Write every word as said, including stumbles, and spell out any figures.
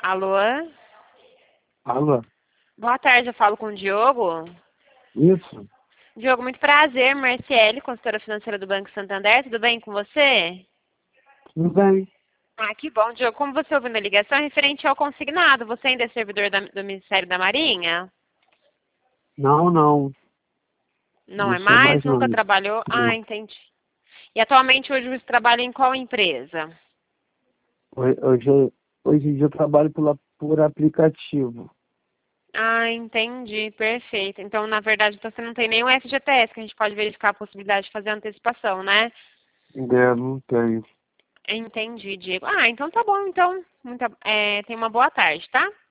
Alô? Alô? Boa tarde, eu falo com o Diogo. Isso? Diogo, muito prazer, Marciele, consultora financeira do Banco Santander, tudo bem com você? Tudo bem? Ah, que bom, Diogo. Como você ouviu na ligação, é referente ao consignado, você ainda é servidor da- do Ministério da Marinha? Não, não. Não Não é sou mais? mais Nunca não. trabalhou? Ah, Não. entendi. E atualmente hoje você trabalha em qual empresa? Hoje, hoje hoje em dia eu trabalho por, por aplicativo. Ah, entendi, perfeito. Então, na verdade, então você não tem nenhum F G T S, que a gente pode verificar a possibilidade de fazer antecipação, né? É, não tenho. Entendi, Diego. Ah, então tá bom, então. Muita, é, tenha uma boa tarde, tá?